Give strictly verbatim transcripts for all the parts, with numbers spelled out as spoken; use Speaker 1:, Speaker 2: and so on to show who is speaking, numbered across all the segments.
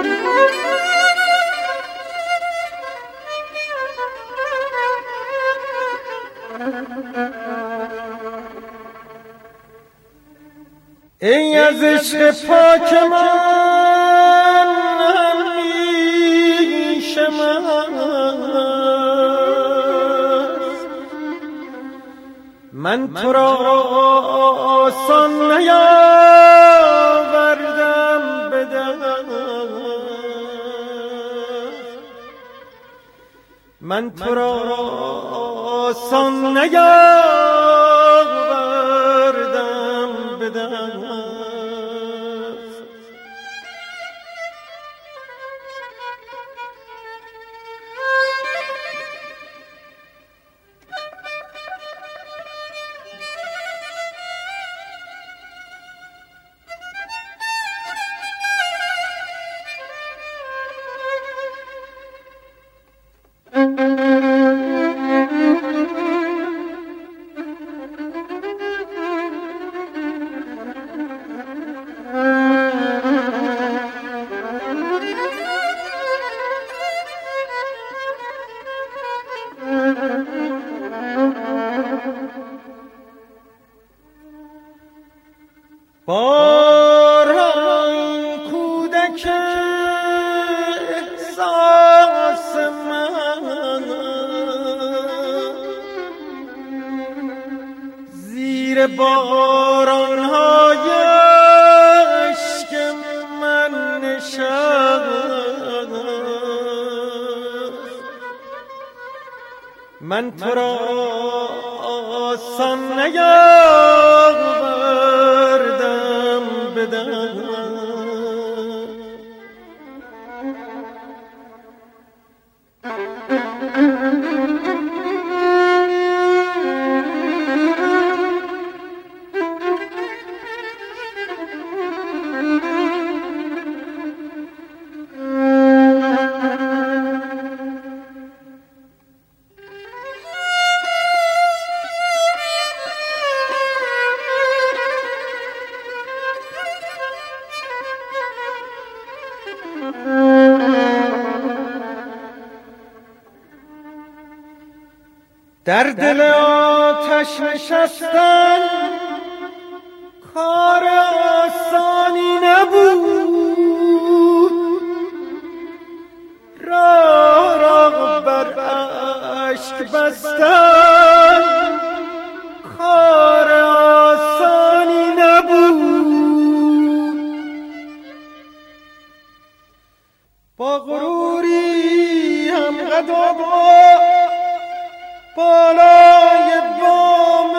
Speaker 1: ای از عشق پاک من همیشه مست، من تو را آسان نیاوردم به دست، من تو را آسان نیاوردم به دست. باران کودک احساس من زیر باران‌های عشق من نشست، من تو را آسان نیاوردم به دست. در دل آتش نشستن کار آسانی نبود، راه را بر اشک بستن کار آسانی نبود. با غروری هم قد و بالای بام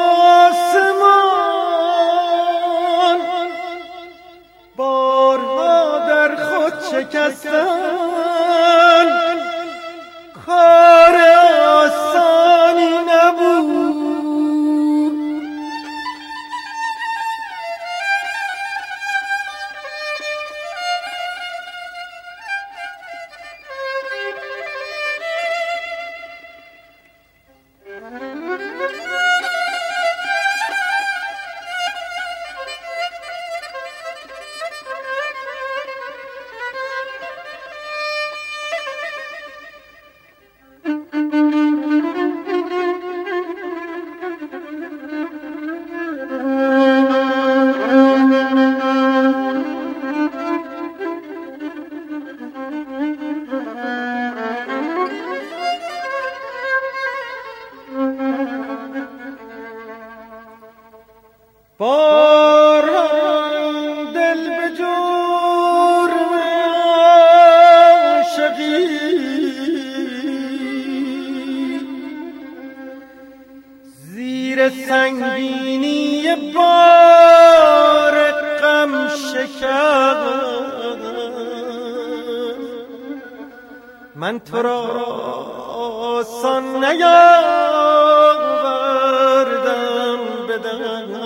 Speaker 1: آسمان بارها در خود شکستن کار آسانی نبود. باران دل به جرم عاشقی زیر سنگینی بار غم شکست، من تو را آسان نیاوردم به دست.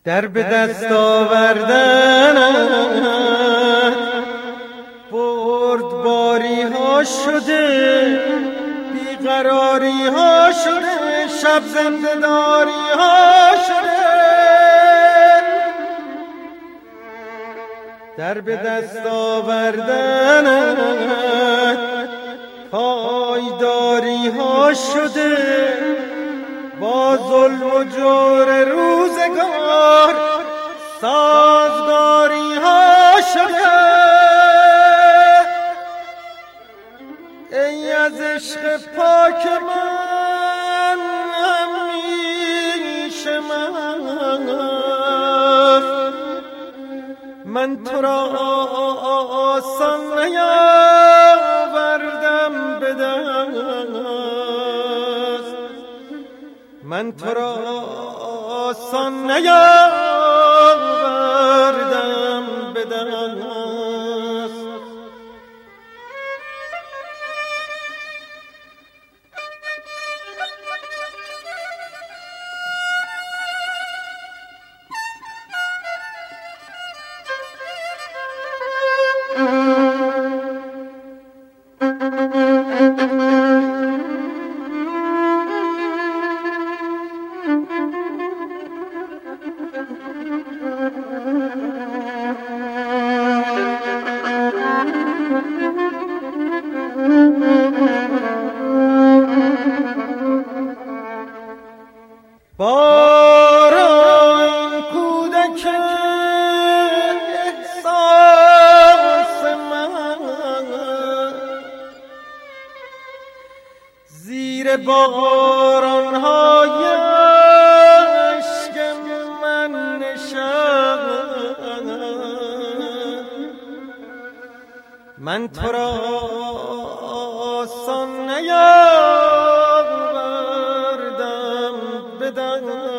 Speaker 1: در به دست آوردن بردباری ها شده، بیقراری ها شده، شب زنده‌داری ها شده. در به دست آوردن پایداری ها شده، با ظلم و جور روزگار سازگاری ها شده. ای از عشق پاک من همیشه من من تو را آسان نیاوردم به دست، من تو را آسان نیاوردم به دست. باران کودک احساس من زیر باران‌های اشک من نشست، من تو را آسان نیاوردم به دست.